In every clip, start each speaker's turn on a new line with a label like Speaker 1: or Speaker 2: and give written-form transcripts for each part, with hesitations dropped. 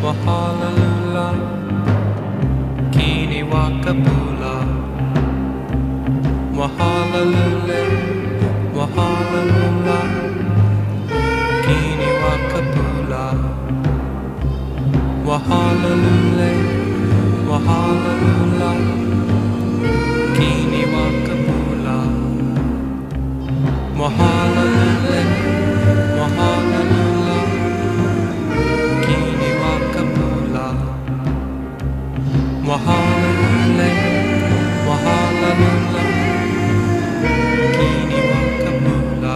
Speaker 1: Wahalalula, Kini Wakapula, Wahalalule, Wahalalula, Kini Wakapula, Wahalalule, Wahalalula, Kini Wakapula, Wahalalule, Wahalalula, Kini Wakapula, Wahalalule, Wahalalula, Kini Wakapula.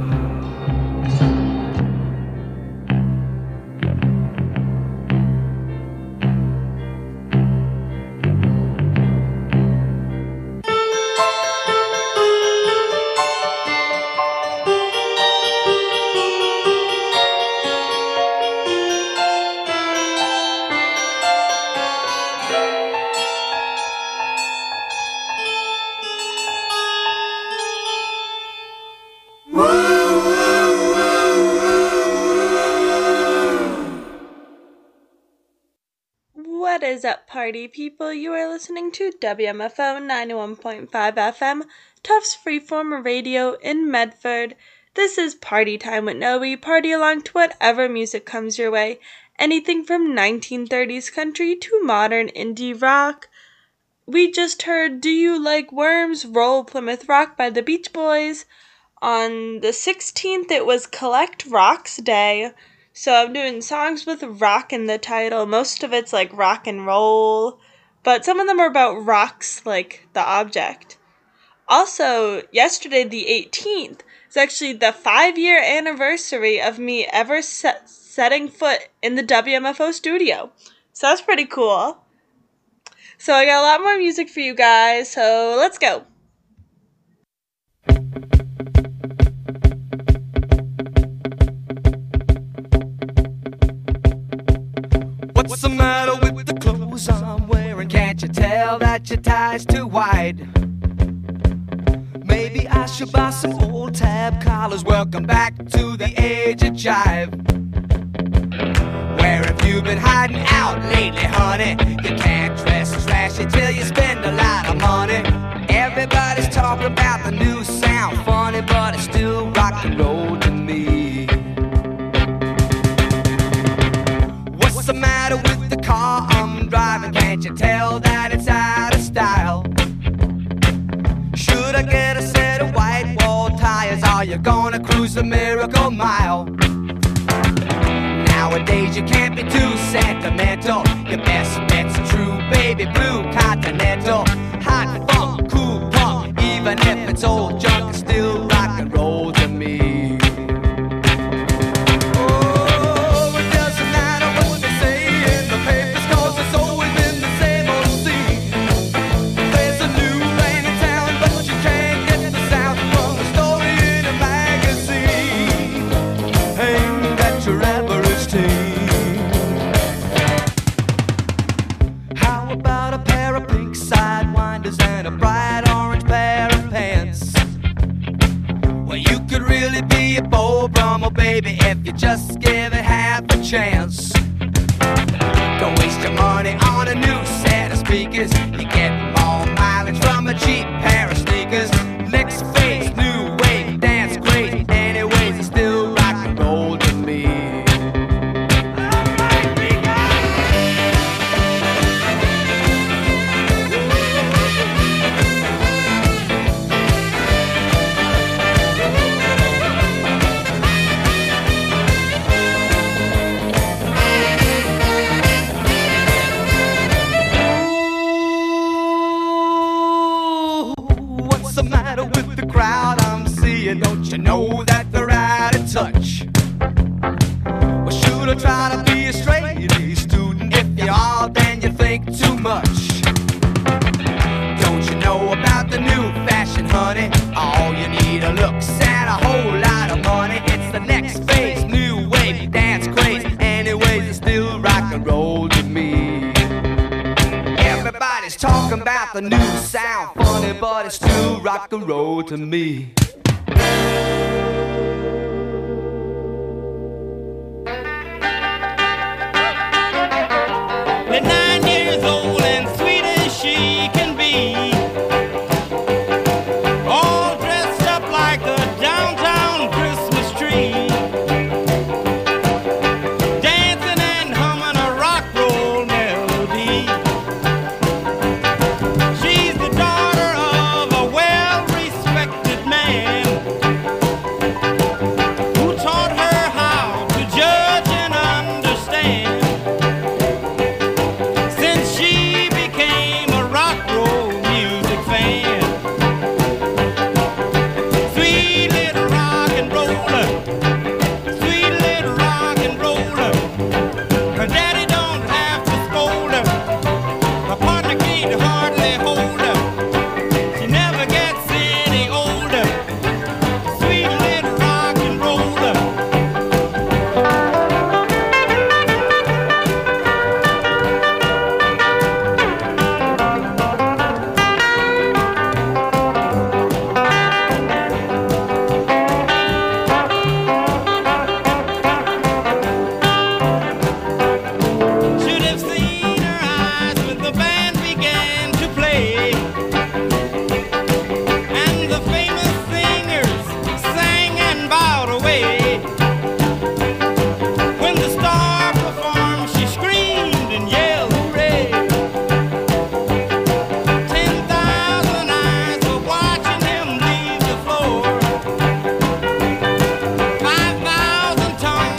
Speaker 2: What is up, party people? You are listening to WMFO 91.5 FM, Tufts Freeform Radio in Medford. This is Party Time with Noe. Party along to whatever music comes your way. Anything from 1930s country to modern indie rock. We just heard Do You Like Worms? Roll Plymouth Rock by the Beach Boys. On the 16th, it was Collect Rocks Day. So I'm doing songs with rock in the title. Most of it's like rock and roll, but some of them are about rocks, like the object. Also, yesterday the 18th is actually the 5-year anniversary of me ever setting foot in the WMFO studio. So that's pretty cool. So I got a lot more music for you guys, so let's go.
Speaker 3: What's the matter with the clothes I'm wearing? Can't you tell that your tie's too wide? Maybe I should buy some old tab collars. Welcome back to the age of jive. Where have you been hiding out lately, honey? You can't dress trashy till you spend a lot of money. Everybody's talking about the new sound, funny, but it's still rock and roll to me. What's the matter with the car I'm driving? Can't you tell that it's out of style? Should I get a set of white wall tires? Are you gonna cruise the Miracle Mile? Nowadays you can't be too sentimental. Your best bet's a true baby blue Continental. Hot funk, cool punk, even if it's old junk, it's still rock and roll to me. Oh, it doesn't matter what they say in the papers, 'cause it's always been the same old scene. There's a new lane in town, but you can't get the sound from the story in a magazine aimed at your average teen. How about a pair of pink sidewinders and a bright orange pair of pants? Well, you could really be a Beau Brummel, baby, if you just give it half a chance. Don't waste your money on a new set of speakers. You get more mileage from a cheap pair of sneakers. Next phase, new wave, dance crazy. Anyways, it's still rock and roll to me. What's the matter with the crowd I'm seeing? Don't you know that they're out of touch? Well, should I try to be a straight A student? If you are, then you think too much. Don't you know about the new fashion, honey? All you need are looks and a whole lot of money. It's the next phase, new wave, dance craze. Anyways, it's still rock and roll to me. Everybody's talking about the new sound, funny, but it's still rock and roll to me.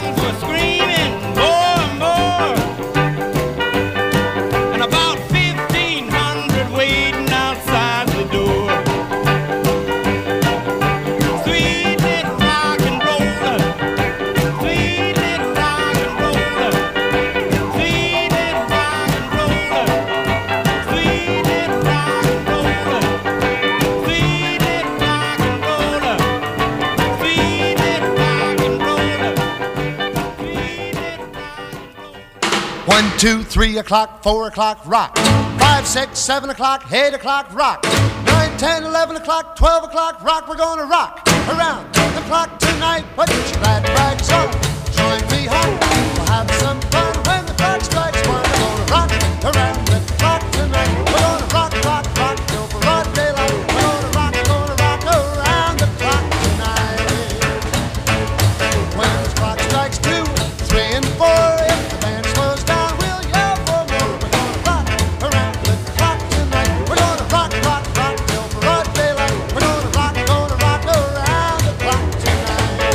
Speaker 3: lungs were screaming more and more. And about 1,500 waiting outside the door. Sweet little rock and roller, sweet little rock and roller, sweet little rock and roller, sweet little rock and roller, sweet little rock and roller, sweet little rock and roller, sweet little rock and roller.
Speaker 4: 1, 2, 3 o'clock, 4 o'clock, rock. 5, 6, 7 o'clock, 8 o'clock, rock. 9, 10, 11 o'clock, 12 o'clock, rock. We're gonna rock around the clock tonight. Put your glad rags on, join me home. We'll have some fun when the clock strikes 1. We're gonna rock around the clock tonight. We're gonna rock, rock, rock till broad daylight. We're gonna rock around the clock tonight. When the clock strikes 2, 3, and 4, if the band slows down, we'll yell for more. We're gonna rock around the clock tonight. We're gonna rock, rock, rock till broad daylight. We're gonna rock around the clock tonight.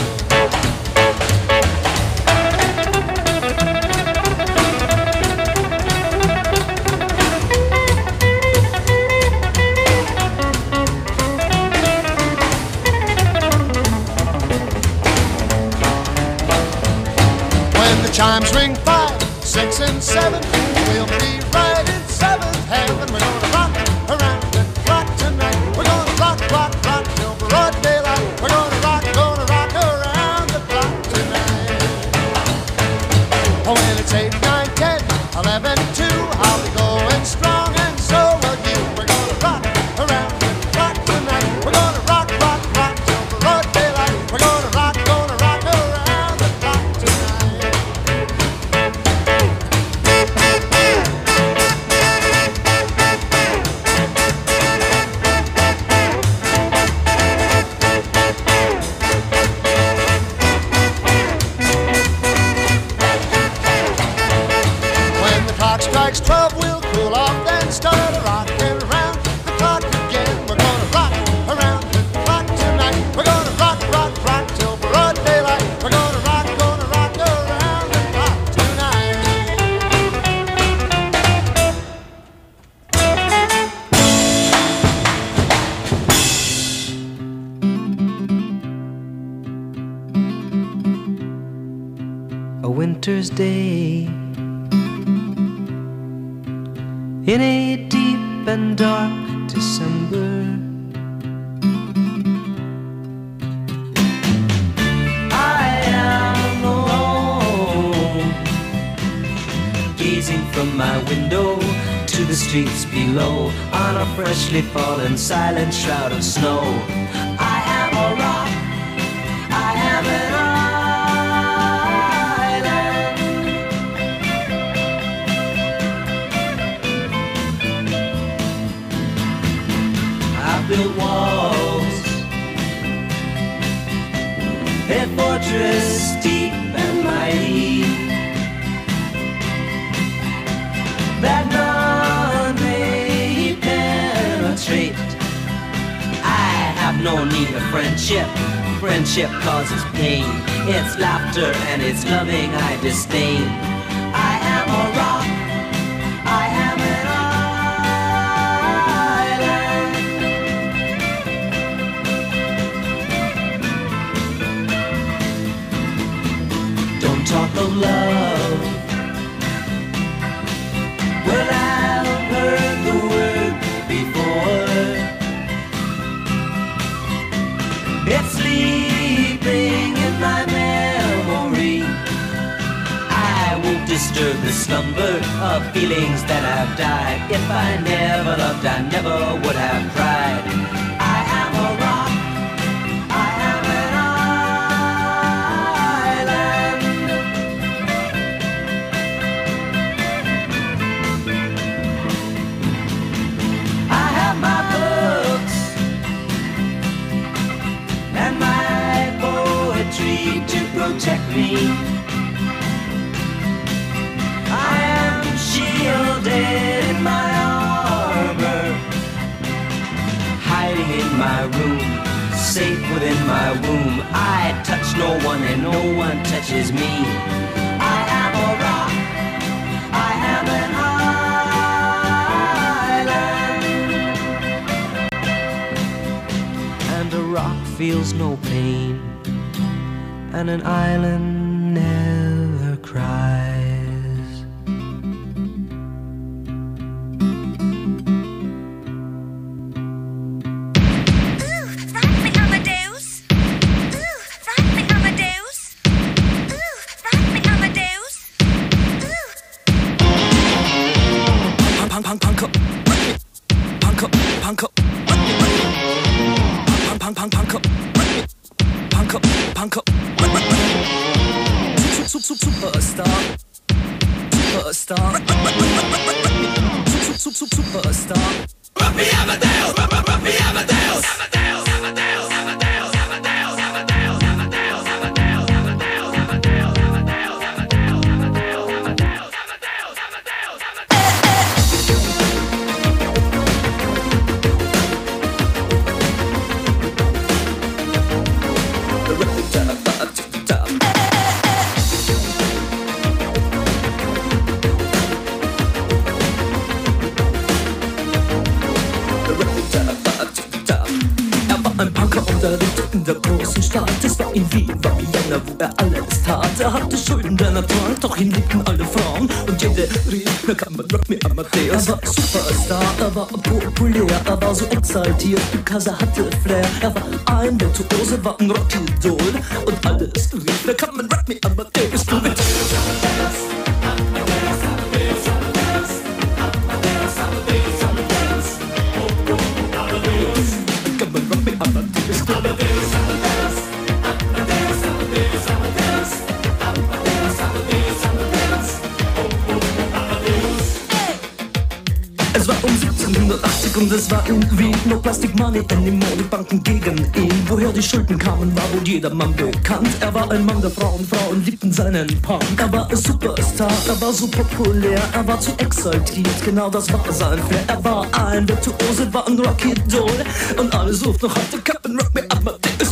Speaker 4: When the chimes ring 5, 6, and 7, we'll be right in 7th heaven. We're gonna rock around the clock tonight. We're gonna rock, rock, rock till broad daylight. We're gonna rock around the clock tonight. Oh, when it's 8, 9, 10, 11, 2, I'll be going strong, and so will you. We're gonna rock around the clock tonight. We're gonna rock, rock, rock till broad daylight. We're gonna rock around the clock tonight. When the clock strikes 12, we'll cool off, then start rocking around the clock again. We're gonna rock around the clock tonight. We're gonna rock, rock, rock till broad daylight. We're gonna rock around the clock tonight.
Speaker 1: A winter's day in a deep and dark December. I am alone, gazing from my window to the streets below on a freshly fallen silent shroud of snow. I am a rock, I am an island. I built walls, a fortress deep and mighty, that none may penetrate. I have no need of friendship. Friendship causes pain. It's laughter and it's loving I disdain. I am a rock, I am an island. Don't talk of love. Well, I've heard the word before. It's sleeping in my memory. I won't disturb the slumber of feelings that have died. If I never loved, I never would have cried. I am a rock, I am an island. I have my books and my poetry to protect me. I am shielded in my armor, hiding in my room, safe within my womb. I touch touch no one and no one touches me. I am a rock, I am an island. And a rock feels no pain, and an island never cries.
Speaker 3: Superstar. Ruffy Amadeus, Ruffy Amadeus, Amadeus, Amadeus, Amadeus, Amadeus, Amadeus, Amadeus, Amadeus, Amadeus, in der großen Stadt. Es war in Wien, war Vienna, wo alles tat. Er hatte Schulden, der Natur, doch ihn liebten alle Frauen. Und jede rief, na kann man Rock me Amadeus. Er war Superstar, er war populär, er war so exaltiert, because er hatte Flair. Er war ein Virtuose, war ein Rockidol. Und alles rief, na kann man Rock me Amadeus. Du mit Es war um 1780 und es war irgendwie no plastic money anymore. Die Banken gegen ihn. Woher die Schulden kamen, war wohl jedermann bekannt. Er war ein Mann der Frauen, Frauen liebten seinen Punk. Er war ein Superstar, er war so populär, er war zu exaltiert, genau das war sein Flair. Er war ein Virtuose, war ein Rockidol und alle suchten noch heute Captain Rock me Amadeus.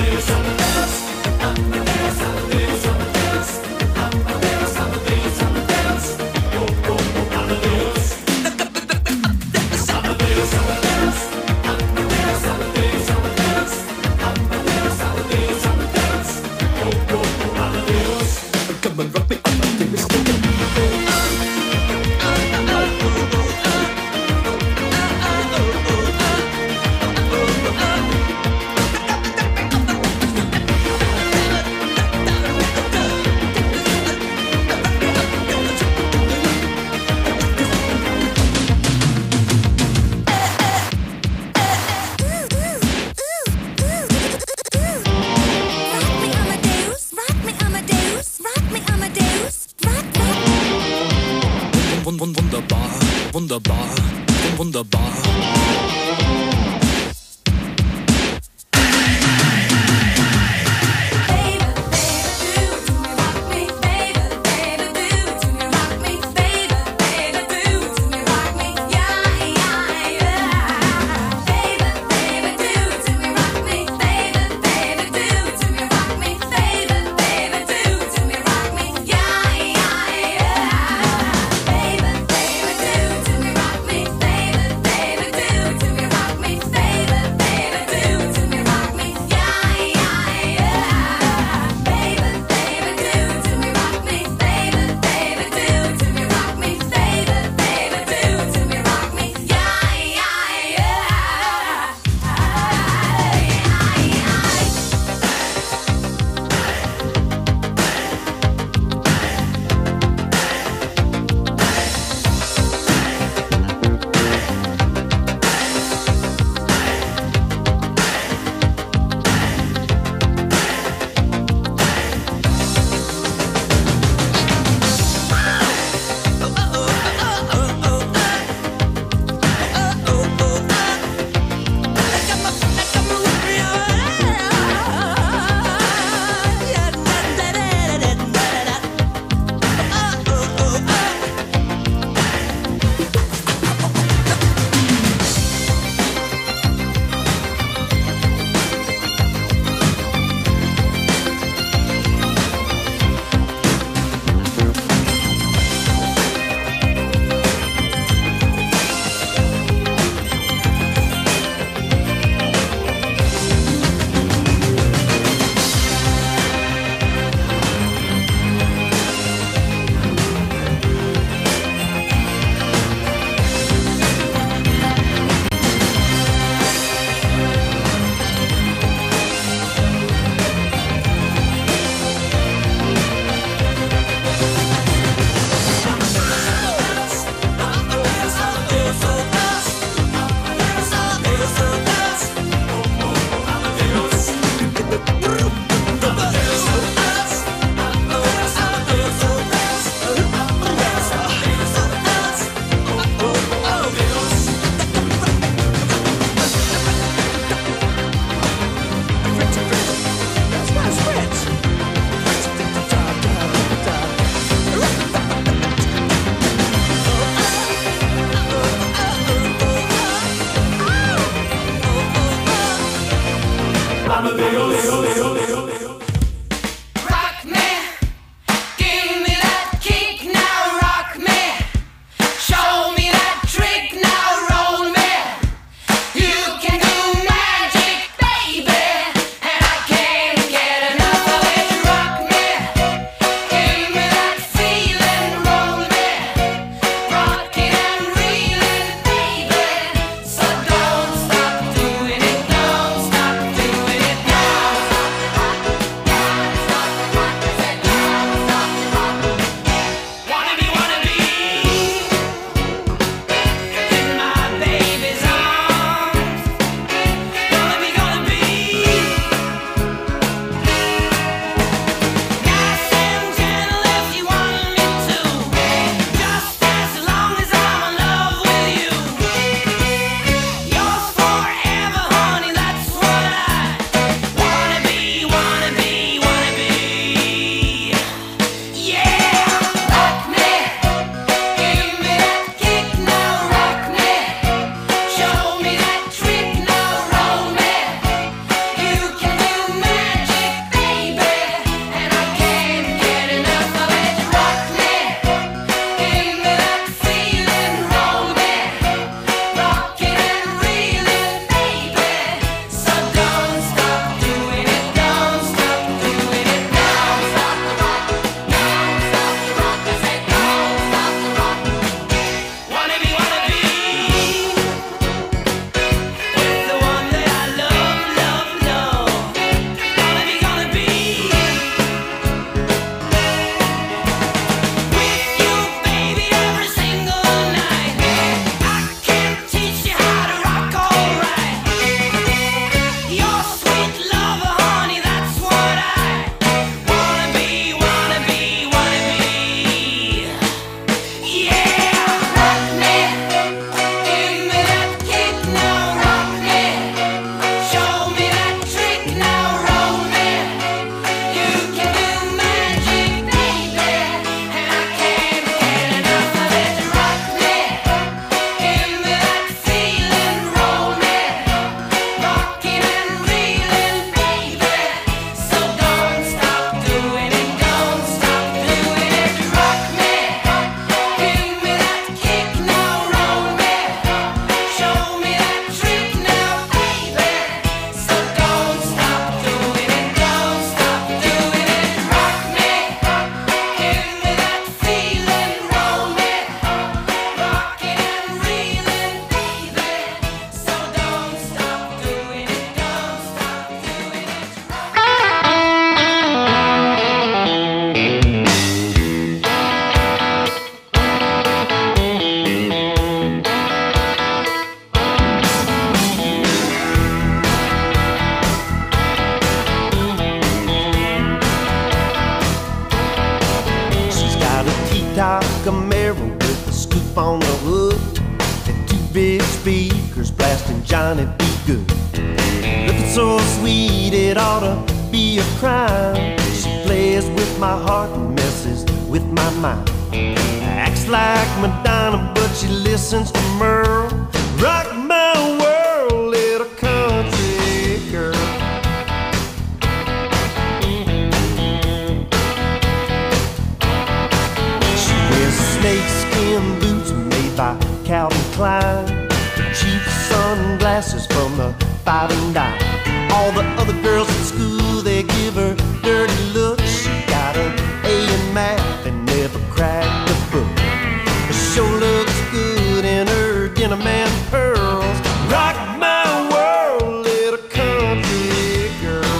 Speaker 3: Wunderbar.
Speaker 5: Do top Camaro with a scoop on the hood, and two big speakers blasting Johnny B. Good. Looking so sweet it ought to be a crime. She plays with my heart and messes with my mind. Acts like Madonna, but she listens to Merle. Rock my world, little country girl. She wears snakeskin boots made by Calvin Klein, cheap sunglasses from the Five and Dime. All the other girls at school, they give her dirty looks. She got an A in math and never cracked a book. Her show looks good in her denim and pearls. Rock my world, little country girl.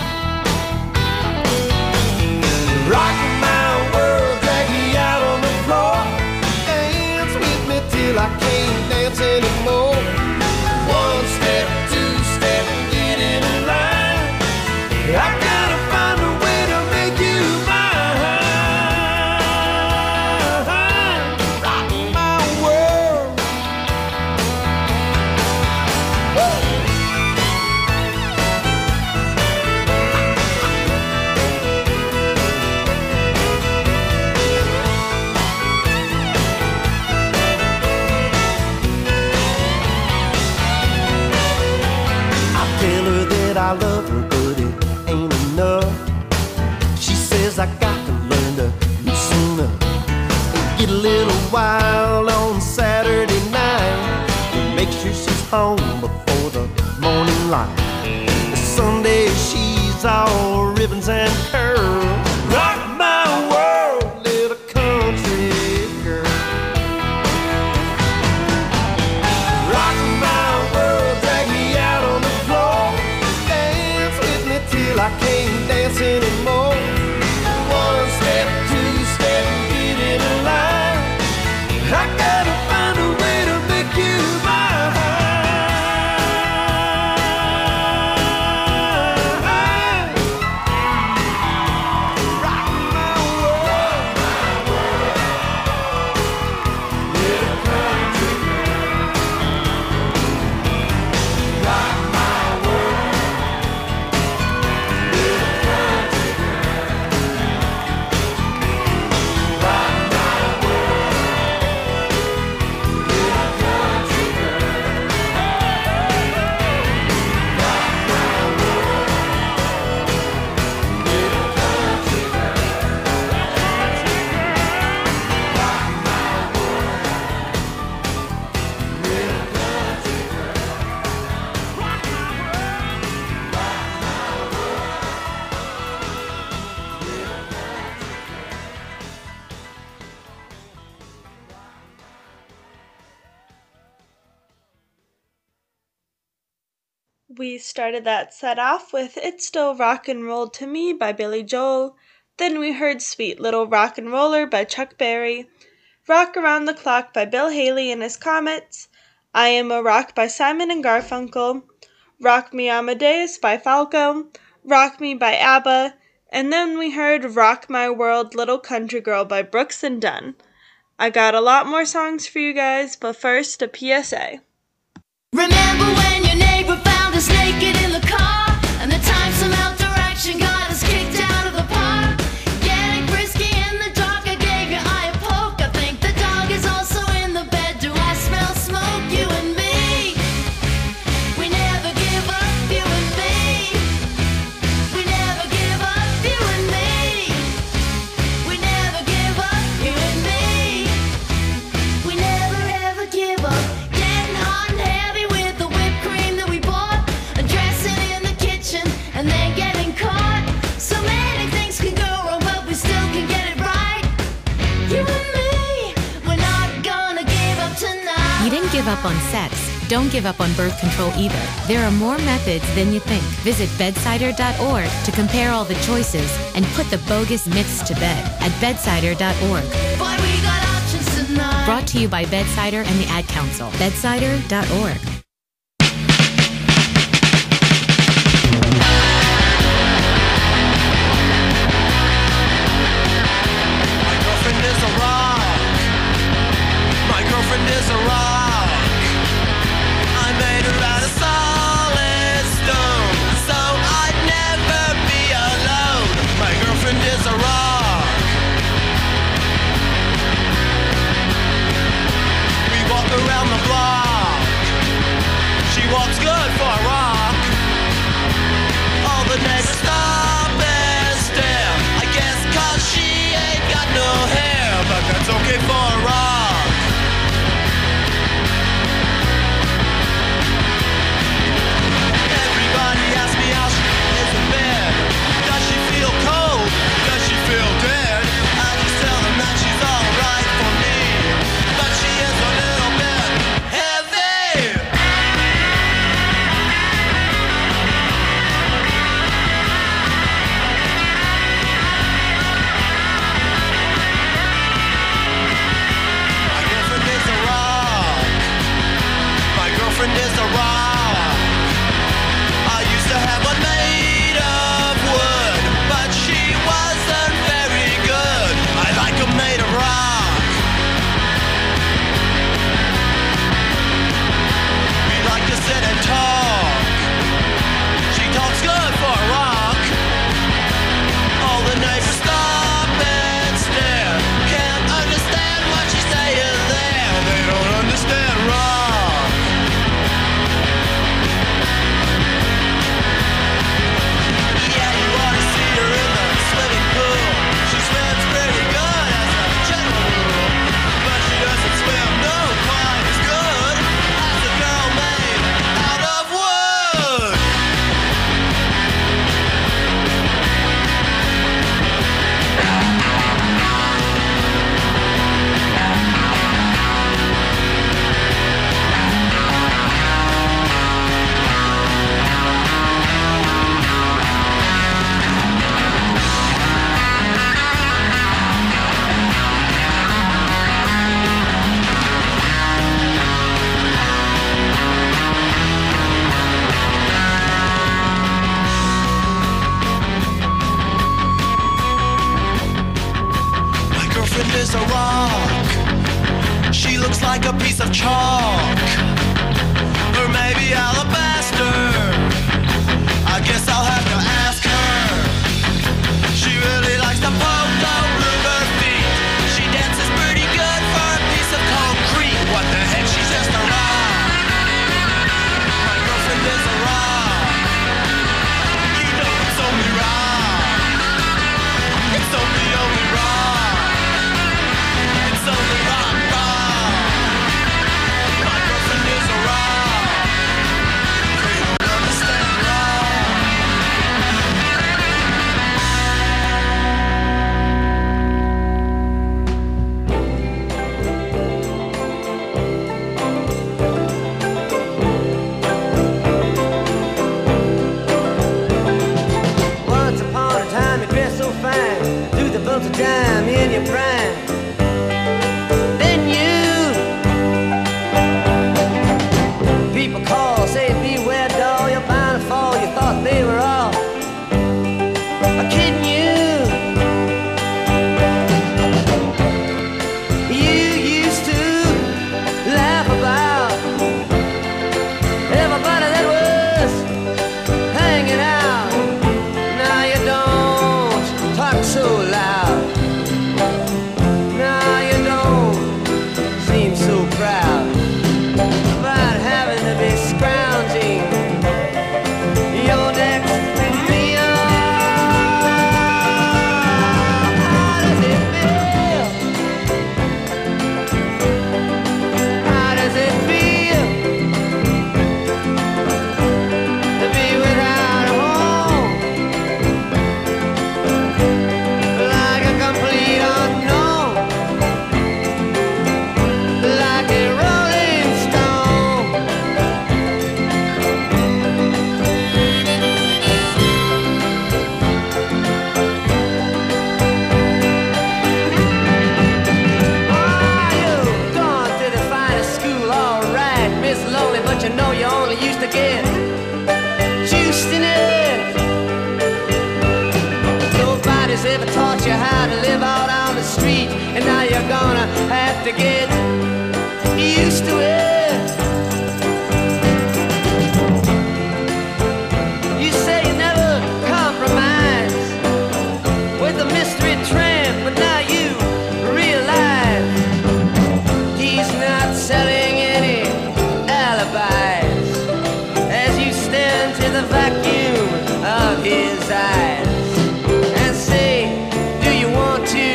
Speaker 5: Rock my world, drag me out on the floor. Dance with me till I can't dance anymore. One step, two step, get in line. I gotta find a way to make you mine. Rock my world. I tell her that I love her, but it ain't enough. She says I got to learn to loosen up and get a little wild on Saturday night, and make sure she's home before the morning light. Sunday she's all ribbons and curls. Rock my world, little country girl. Rock my world, drag me out on the floor. Dance with me till I can't dance anymore. One step, two step, get in line. I gotta find a way to make you mine. Rock my world, little country girl. Rock my world, little country girl. Rock my world, little country girl. Rock my world, little country
Speaker 2: We started that set off with It's Still Rock and Roll to Me by Billy Joel. Then we heard Sweet Little Rock and Roller by Chuck Berry, Rock Around the Clock by Bill Haley and his Comets, I Am a Rock by Simon and Garfunkel, Rock Me Amadeus by Falco, Rock Me by ABBA, and then we heard Rock My World Little Country Girl by Brooks and Dunn. I got a lot more songs for you guys, but first a PSA.
Speaker 6: Remember when your neighbor found us naked in the car, and the time some outdoor action got us kicked out of the park? Getting frisky in the dark, I gave your eye a poke. I think the dog is also in the bed. Do I smell smoke? You and me, we never give up. You and me, we never give up. You and me, we never give up. You and me, we never ever give up. Getting hot and heavy with the whipped cream that we bought, dressing in the kitchen and then getting caught. So many things can go wrong, but we still can get it right. You and me, we're not gonna give up tonight.
Speaker 7: You didn't give up on sex. Don't give up on birth control either. There are more methods than you think. Visit bedsider.org to compare all the choices and put the bogus myths to bed at bedsider.org.
Speaker 6: Boy, we got options tonight.
Speaker 7: Brought to you by Bedsider and the Ad Council. Bedsider.org.
Speaker 3: My girlfriend is a rock girlfriend is a rock. She looks like a piece of chalk, or maybe alabaster. I guess I'll have to ask her. She really likes to poke the river feet. She dances pretty good for a piece of concrete. What the heck, she's just a rock. My girlfriend is a rock. You know it's only rock. It's only rock. It's only rock, rock. My girlfriend is a rock. They don't understand rock.
Speaker 8: Once upon a time you dressed so fine, threw the bumps of dime in your prime. Then people call, say beware doll, you're bound to fall. You thought they were all kidding you. You used to laugh about everybody that was hanging out. Now you don't talk so loud. Now you don't seem so proud about having to be scrounging your next meal. How does it feel? How does it feel to be without a home? Like a complete unknown, like a rolling stone. Ah, you've gone to the finest school, all right, Miss Lonely, but you know you only used to get juiced in it. Nobody's ever taught you how to live out on the street, and now you're gonna have to get used to it. You say you never compromise with a mystery tramp, but now you realize he's not selling any alibis as you stare into the vacuum of his eyes and say, do you want to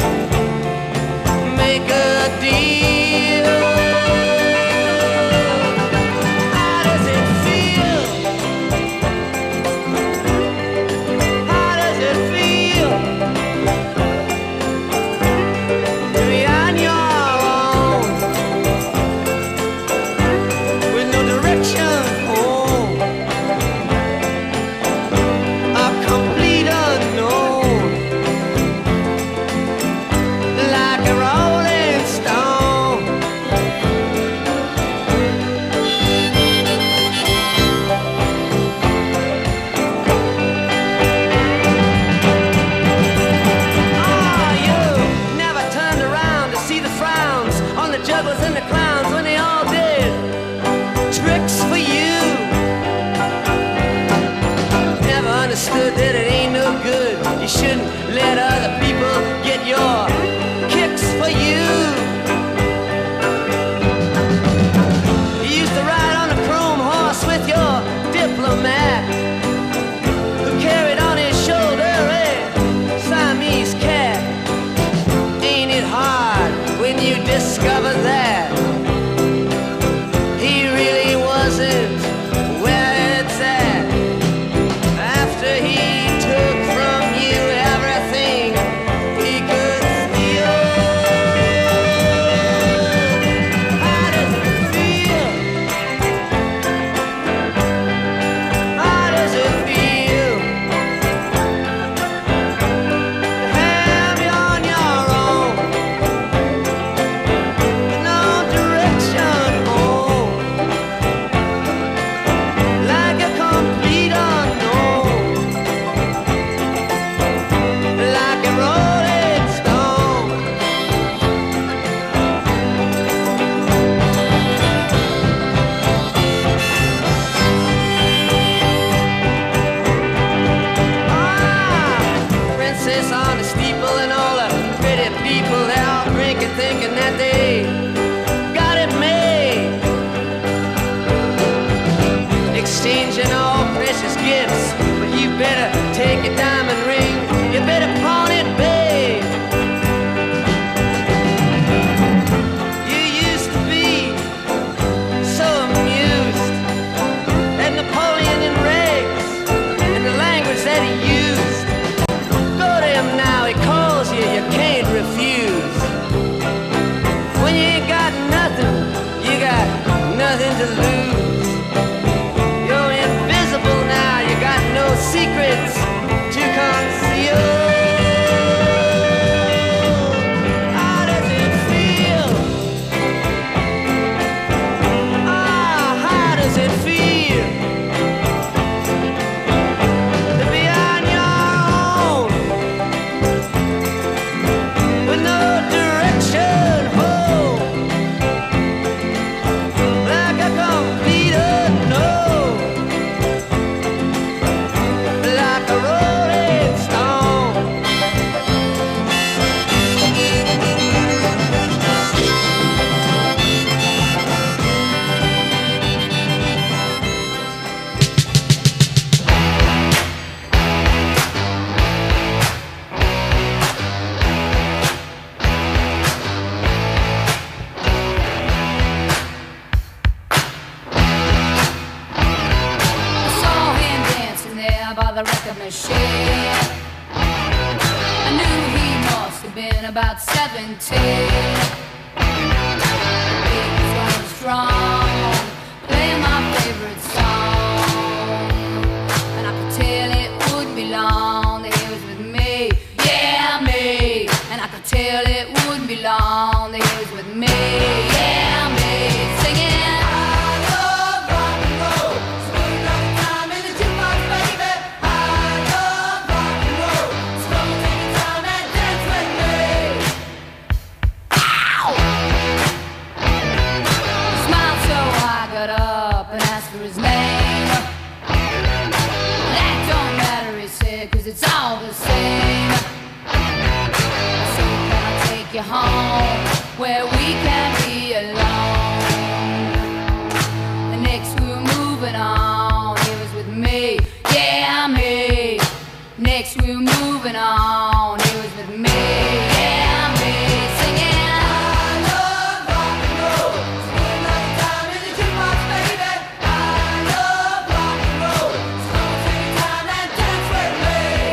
Speaker 8: make a deal? How does it feel? How does it feel to be on your own with no direction home? A complete unknown, like a rolling stone. Oh, you never turned around to see the frowns on the jugglers and the clowns when they all did tricks for you. Never understood that it ain't no good. You shouldn't let other people get your kicks for you. You used to ride on a chrome horse with your diplomat, who carried on his shoulder a Siamese cat. Ain't it hard when you discover that he really wasn't where it's at? After he took from you everything he could steal. How does it feel? How does it feel to have you on your own
Speaker 6: machine. I knew he must have been about 17. He was going strong, playing my favorite song, and I could tell it wouldn't be long that he was with me, yeah, me. And I could tell it wouldn't be long that he was with me, yeah, me, singing.
Speaker 9: It's all the same. So can I take you home where we can be alone? And next we were moving on. He was with me, yeah, me. Next we were moving on. He was with me, yeah, me. Singing, I love rock and roll. Spend another time in the jukebox, baby. I love rock and roll. So come on, take your time and dance with me.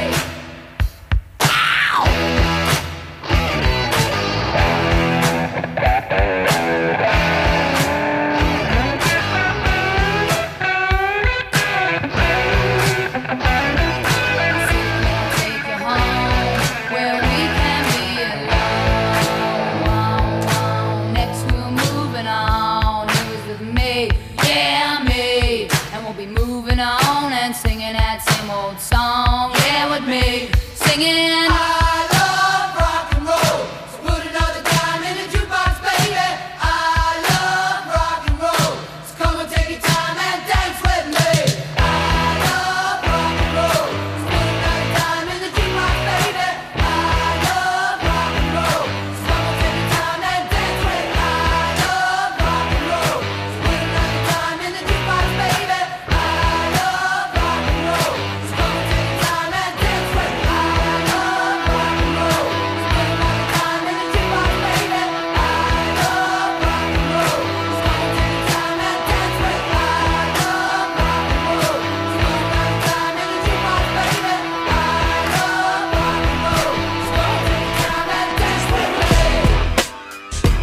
Speaker 9: Song, yeah, with me, singing. I love rock and roll. So put another dime in the jukebox, baby. I love rock and roll. So come and take your time and dance with me. I love rock and roll. So put another dime in the jukebox, baby. I love rock and roll. So come and take your time and dance with me. I love rock and roll. So put another dime in the jukebox, baby. I love rock and roll. So come and take your time and dance with me. I love rock and roll. So put another dime in the jukebox, baby. I love rock and roll. So come and take your time and dance with me. I love rock and roll. So put another dime in the jukebox, baby. I love rock and roll. So come and take your time and dance with me.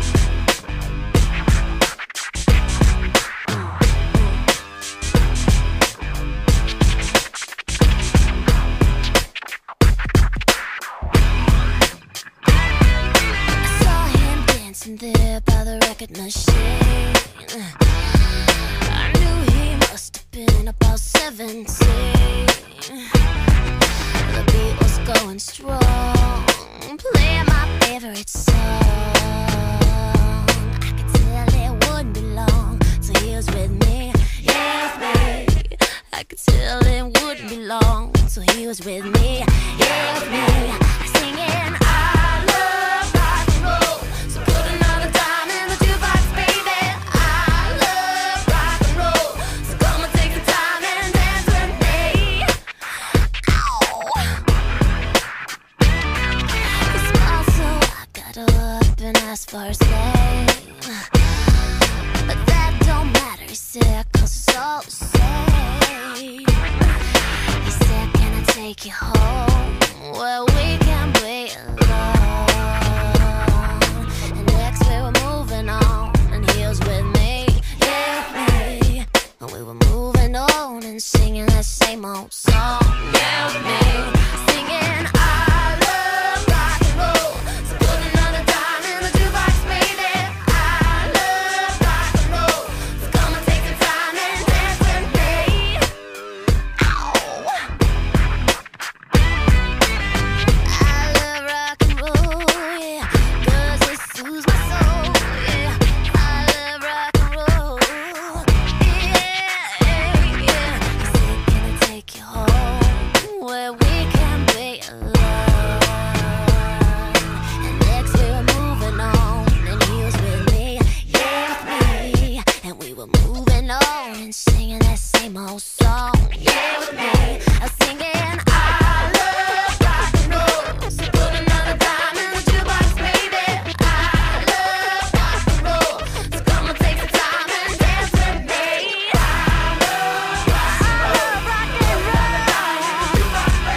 Speaker 6: I saw him dancing there by the record machine. I knew he must have been about 17. The beat was going strong, playing my favorite song. I could tell it wouldn't be long till he was with me, yeah, me. I could tell it wouldn't be long till he was with me, yeah, me. Singing, I love rock and roll. So put another dime in the jukebox, baby. I love rock and roll. So come and take the time and dance with me. Ow. He smiled, so I got up and asked for his name. But that don't matter, he said, 'cause it's all the same. He said, can I take you home where we can be alone? And next we were moving on, and he was with me, yeah, me. And we were moving on and singing that same old song, yeah, with me. Singing, I love rock and roll. So put another dime in the jukebox, baby. I love rock and roll. So come and take the time and dance with me. Ow. I love rock and roll, yeah, 'cause it soothes my soul, yeah. I love rock and roll, yeah, yeah. He said, can I take you home where we can be alone? And next we were moving on, and he was with me, yeah, me. And we were moving on and singing that same old song, yeah, with me. I was singing, I love rock and roll. So put another dime in the jukebox, baby. I love rock and roll. So come and take the time and dance with me. I love rock and roll.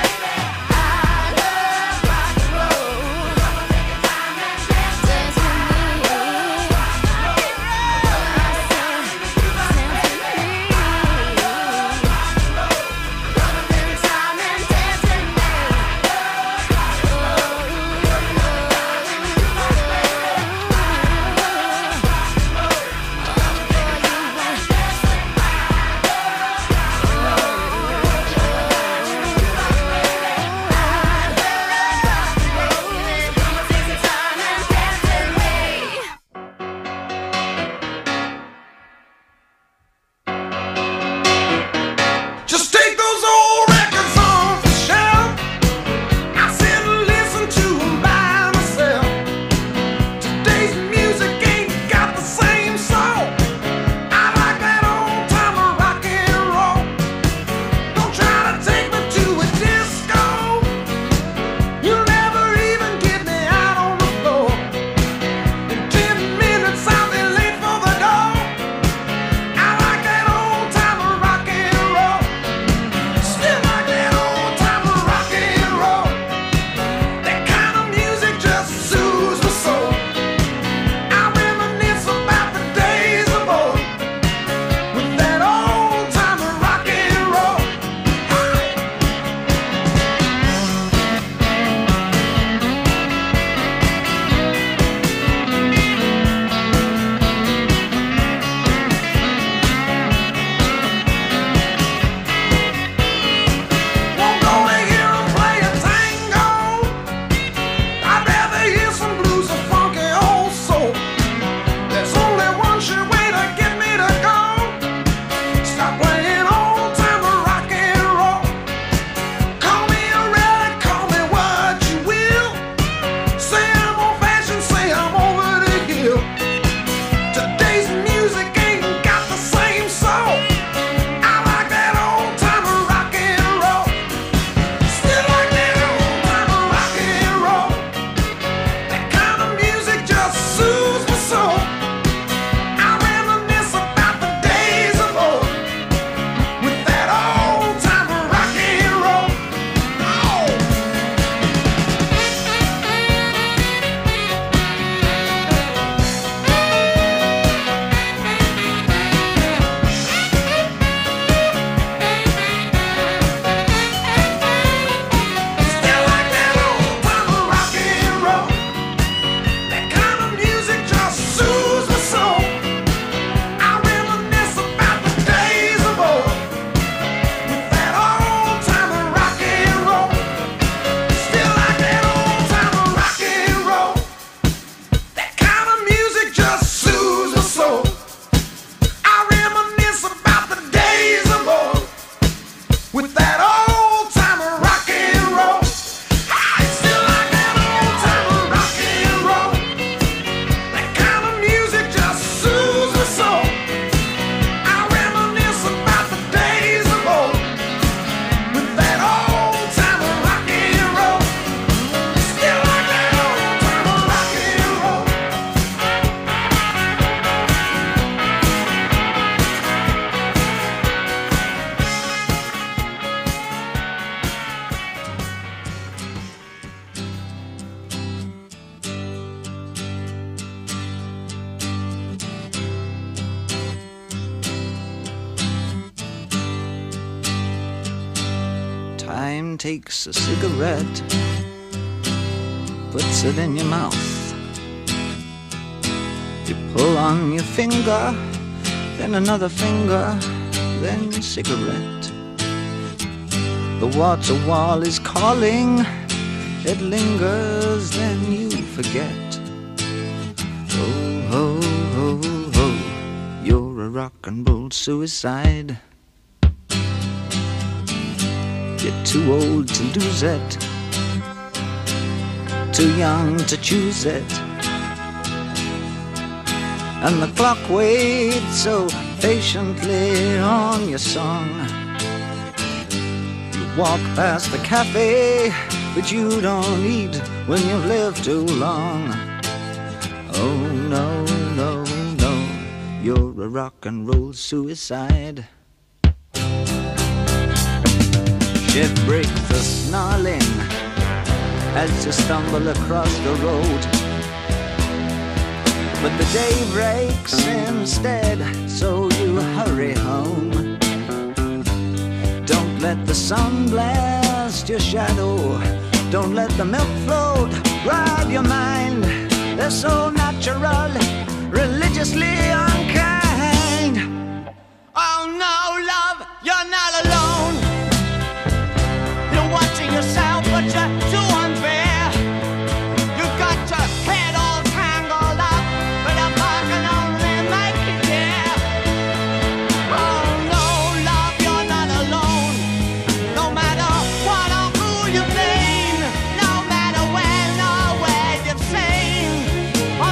Speaker 10: time takes a cigarette, puts it in your mouth. You pull on your finger, then another finger, then cigarette. The water wall is calling, it lingers, then you forget. Oh, ho, ho, ho, you're a rock and roll suicide. You're too old to lose it, too young to choose it. And the clock waits so patiently on your song. You walk past the cafe, but you don't eat when you've lived too long. Oh no, no, no, you're a rock and roll suicide. Shit breaks the snarling as you stumble across the road. But the day breaks instead, so you hurry home. Don't let the sun blast your shadow, don't let the milk float rob your mind. They're so natural, religiously unkind. Oh no, love, you're not alone. You're watching yourself, but you're too unfair. You got your head all tangled up, but a buck can only make you dare. Oh no, love, you're not alone. No matter what or who you've been, no matter when or where you've seen.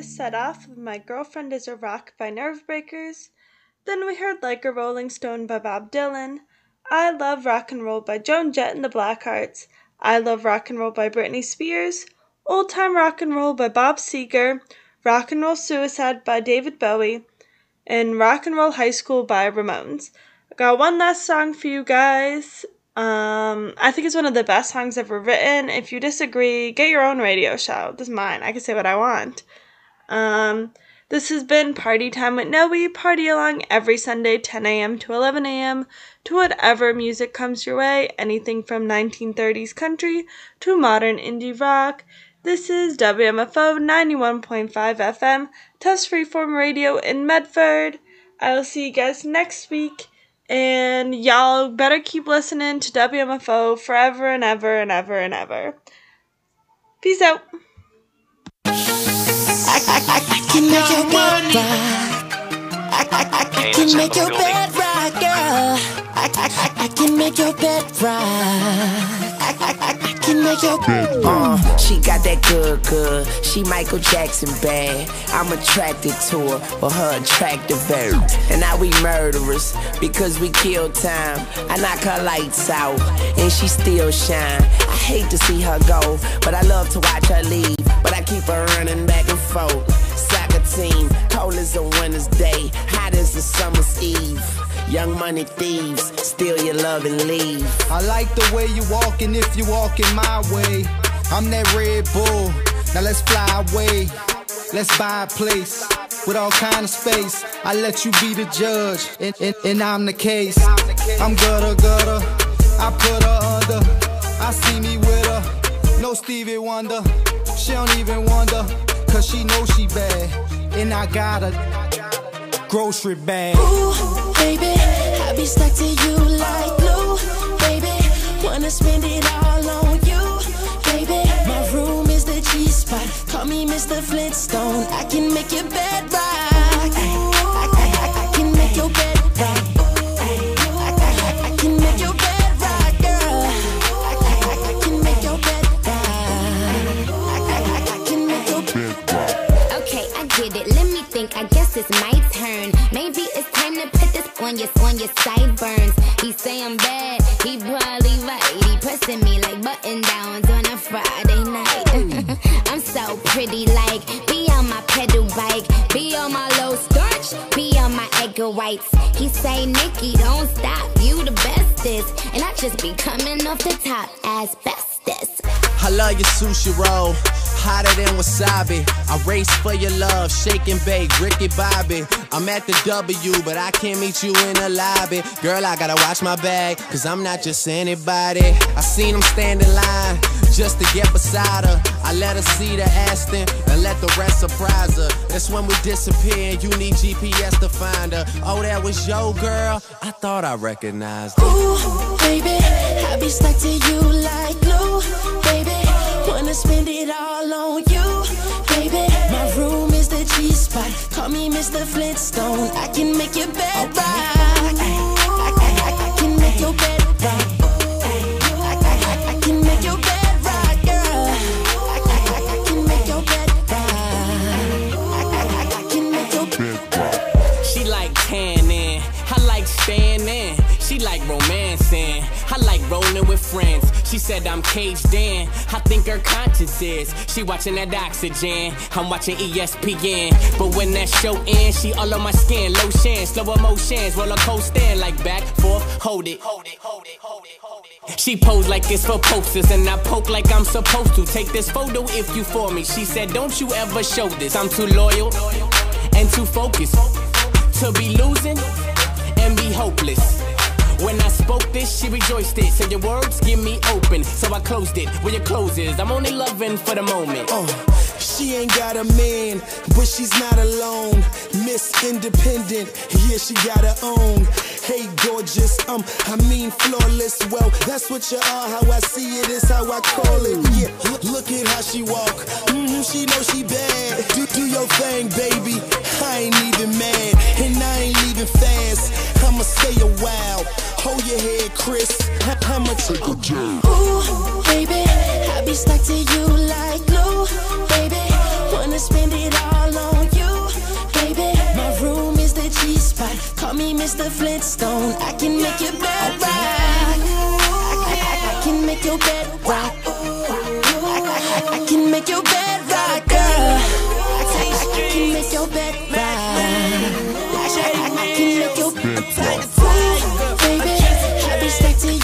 Speaker 2: to set off with My Girlfriend is a Rock by Nervebreakers. Then we heard Like a Rolling Stone by Bob Dylan, I Love Rock and Roll by Joan Jett and the Blackhearts, I Love Rock and Roll by Britney Spears, Old Time Rock and Roll by Bob Seger, Rock and Roll Suicide by David Bowie, and Rock and Roll High School by Ramones. I got one last song for you guys. I think it's one of the best songs ever written. If you disagree, get your own radio show. This is mine. I can say what I want. This has been Party Time with Noe. Party along every Sunday, 10 a.m. to 11 a.m. to whatever music comes your way. Anything from 1930s country to modern indie rock. This is WMFO 91.5 FM, Tufts Freeform Radio in Medford. I will see you guys next week. And y'all better keep listening to WMFO forever and ever and ever and ever. Peace out.
Speaker 11: I can make your bed rock. I can make your bed rock, girl. I can make your bed rock. I can make your bed
Speaker 12: She got that good. She Michael Jackson bad. I'm attracted to her for her attractive verb. And now we murderers because we kill time. I knock her lights out and she still shine. I hate to see her go, but I love to watch her leave. But I keep her running back and forth. Soccer team, cold as a winter's day, hot as a summer's eve. Young money thieves, steal your love and leave.
Speaker 3: I like the way you walking if you walking my way. I'm that Red Bull, now let's fly away. Let's buy a place with all kind of space. I let you be the judge, and I'm the case. I'm gutter, I put her under. I see me with her, no Stevie Wonder. She don't even wonder, cause she knows she bad. And I got a grocery bag.
Speaker 11: Ooh, baby, I be stuck to you like glue. Baby, wanna spend it all on you. Baby, my room is the G-spot. Call me Mr. Flintstone. I can make your bed rock. I can make your bed rock. I can make your bed rock, girl. I can make your bed rock. I can make your bed rock.
Speaker 13: Okay, I get it. Let me think. I guess it's my turn. Maybe it's time to put this on your sideburns. He say I'm bad. He probably right. He pressing me like button downs on a Friday night. I'm so pretty, like be on my pedal bike, be on my low starch, be on my egg whites. He say, Nikki, don't stop, you the bestest, and I just be coming off the top as bestest.
Speaker 12: I love your sushi roll, hotter than wasabi. I race for your love, shake and bake, Ricky Bobby. I'm at the W, but I can't meet you in the lobby. Girl, I gotta watch my bag, cause I'm not just anybody. I seen him stand in line, just to get beside her. I let her see the Aston, and let the rest surprise her. That's when we disappear, and you need GPS to find her. Oh, that was your girl? I thought I recognized her.
Speaker 11: Ooh, baby, I be stuck to you like glue. Baby, wanna spend it all on you. Baby, my room is the G-spot. Call me Mr. Flintstone. I can make your bed rock. I can make your bed rock. I can make your bed rock, girl. I can make your bed rock. I can make your bed rock.
Speaker 12: She like tanning, I like standing. She like romancing, I like rolling with friends. She said I'm caged in, I think her conscience is. She watching that Oxygen, I'm watching ESPN. But when that show ends, she all on my skin. Lotion, slow emotions, roller coaster, like back, forth, hold it. She pose like it's for posters, and I poke like I'm supposed to. Take this photo if you for me. She said, don't you ever show this. I'm too loyal and too focused to be losing and be hopeless. When I spoke this, she rejoiced it. Said your words give me open, so I closed it. Where your clothes is, I'm only loving for the moment.
Speaker 14: She ain't got a man, but she's not alone. Miss Independent, yeah, she got her own. Hey, gorgeous, I mean flawless. Well, that's what you are, how I see it is how I call it. Yeah, look at how she walk. She know she bad. Do your thing, baby. I ain't even mad, and I ain't leaving fast. I'ma stay a while. Hold your head, Chris. I'ma take a jab.
Speaker 11: Ooh, baby, I be stuck to you like glue. Baby, Wanna spend it all on you, baby. My room is the G-spot. Call me Mr. Flintstone. I can make your bed rock. I can make your bed rock. I can make your bed rock, girl. I can make your bed rock. I can make your bed rock, baby. Happy stuck to you